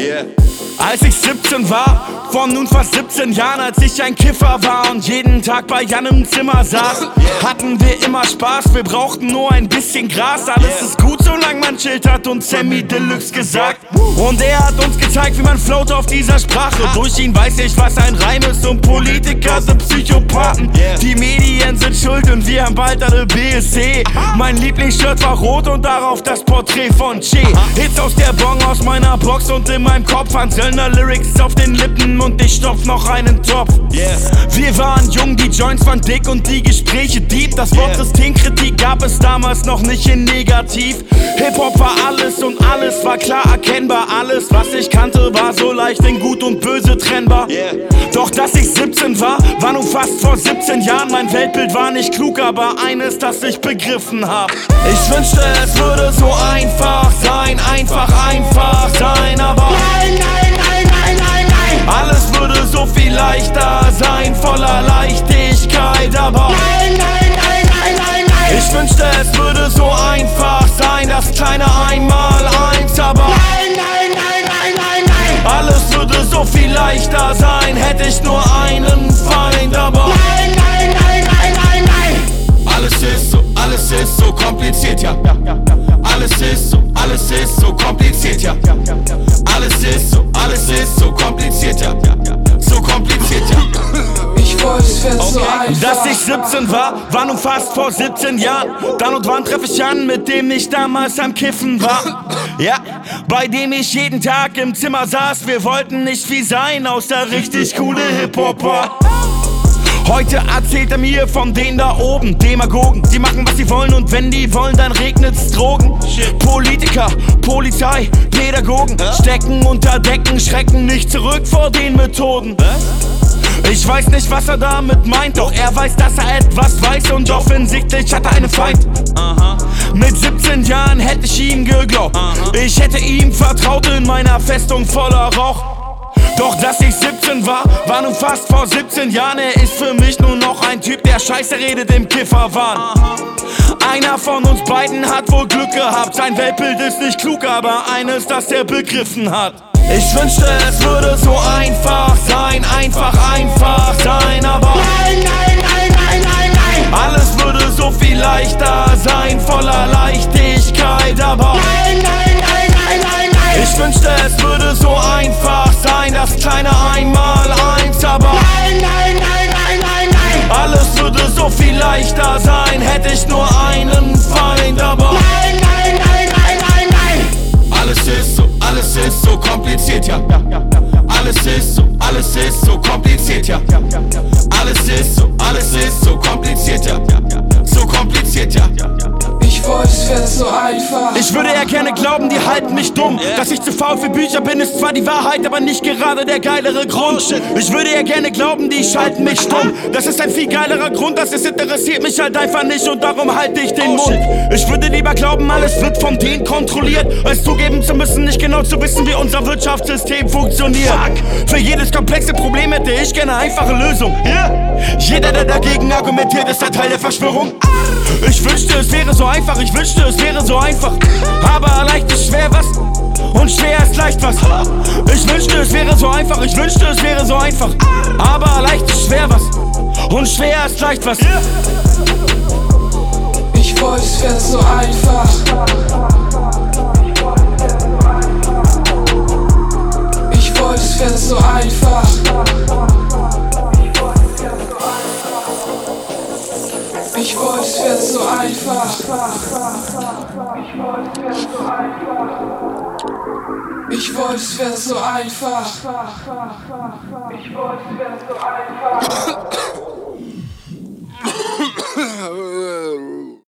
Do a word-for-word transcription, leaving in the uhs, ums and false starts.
Yeah. Als ich siebzehn war, vor nun fast siebzehn Jahren, als ich ein Kiffer war und jeden Tag bei Jan im Zimmer saß, hatten wir immer Spaß, wir brauchten nur ein bisschen Gras. Alles ist gut, solange man chillt, hat uns Sammy Deluxe gesagt. Und er hat uns gezeigt, wie man float auf dieser Sprache. Durch ihn weiß ich, was ein Reim ist, und Politiker sind Psychopathen. Die Medien sind schuld und wir haben bald alle B S C. Mein Lieblingsshirt war rot und darauf das Porträt von Che. Hits aus der Bong, aus meiner Box und in meinem Kopf, an Söllner Lyrics auf den Lippen und ich stopf noch einen Topf. Wir waren jung, die Joints waren dick und die Gespräche deep. Das Wort Systemkritik gab es damals noch nicht in negativ. Hip-Hop war alles und alles war klar erkennbar. Alles, was ich kannte, war so leicht in Gut und Böse trennbar. Doch dass ich siebzehn war, war nun fast vor siebzehn Jahren. Mein Weltbild war nicht klug, aber eines, das ich begriffen hab. Ich wünschte, es würde so einfach sein, einfach, einfach sein, aber Nein, nein, nein, nein, nein, nein. Alles würde so viel leichter sein, voller Leichtigkeit, aber Nein, nein, nein, nein, nein, nein. ich wünschte, es würde so einfach sein, das kleine Einmaleins, aber Nein, nein, nein, nein, nein, nein. alles würde so viel leichter sein, hätte ich nur einen Feind, aber Nein, nein, nein, nein, nein, nein. Alles ist so, alles ist so kompliziert, ja. Alles ist so, alles ist so kompliziert, ja. Alles ist so, alles ist so kompliziert, ja. So kompliziert, ja. Ich wollte, es wär so einfach. dass ich siebzehn war, war nun fast vor siebzehn Jahren. Dann und wann treffe ich an, mit dem ich damals am Kiffen war. Ja, bei dem ich jeden Tag im Zimmer saß. Wir wollten nicht viel sein, außer richtig coole Hip-Hopper. Heute erzählt er mir von denen da oben, Demagogen, die machen was sie wollen und wenn die wollen, dann regnet's Drogen. Politiker, Polizei, Pädagogen stecken unter Decken, schrecken nicht zurück vor den Methoden. Ich weiß nicht, was er damit meint, doch er weiß, dass er etwas weiß und offensichtlich hat er einen Feind. Mit siebzehn Jahren hätte ich ihm geglaubt, ich hätte ihm vertraut in meiner Festung voller Rauch. Doch dass ich siebzehn war, war nun fast vor siebzehn Jahren. Er ist für mich nur noch ein Typ, der Scheiße redet im Kifferwahn. Einer von uns beiden hat wohl Glück gehabt. Sein Weltbild ist nicht klug, aber eines, das er begriffen hat. Ich wünschte, es würde so einfach sein, einfach, einfach sein, aber Nein, nein, nein, nein, nein, nein. alles würde so viel leichter sein, voller Leichtigkeit, aber Nein, nein, nein, nein, nein, nein. ich wünschte, es würde so einfach sein, das kleine Einmaleins, aber Nein, nein, nein, nein, nein, nein. alles würde so viel leichter sein, hätte ich nur einen Feind, aber Nein, nein, nein, nein, nein, nein. Alles ist so, alles ist so kompliziert, ja. Alles ist so, alles ist so kompliziert, ja. Alles ist so, alles ist so kompliziert, ja. So kompliziert, ja. Ich wollte, es wär so einfach. ich würde ja gerne glauben, die halten mich dumm. Dass ich zu faul für Bücher bin, ist zwar die Wahrheit, aber nicht gerade der geilere Grund. Ich würde ja gerne glauben, die schalten mich stumm. Das ist ein viel geilerer Grund, das ist interessiert mich halt einfach nicht und darum halte ich den Mund. Ich würde lieber glauben, alles wird von denen kontrolliert, als zugeben zu müssen, nicht genau zu wissen, wie unser Wirtschaftssystem funktioniert. Für jedes komplexe Problem hätte ich gerne einfache Lösung. Jeder, der dagegen argumentiert, ist ein Teil der Verschwörung. Ich wünschte, es wäre so einfach, ich wünschte, es wäre so einfach. Aber leicht ist schwer was und schwer ist leicht was. Ich wünschte, es wäre so einfach, ich wünschte, es wäre so einfach. Aber leicht ist schwer was und schwer ist leicht was. Ich wollte, es wär so einfach. Ich wollte, es wär so einfach. Ich wollte, es wär so einfach. Ich wollte, es wär so einfach. Ich wollte, es wär so einfach.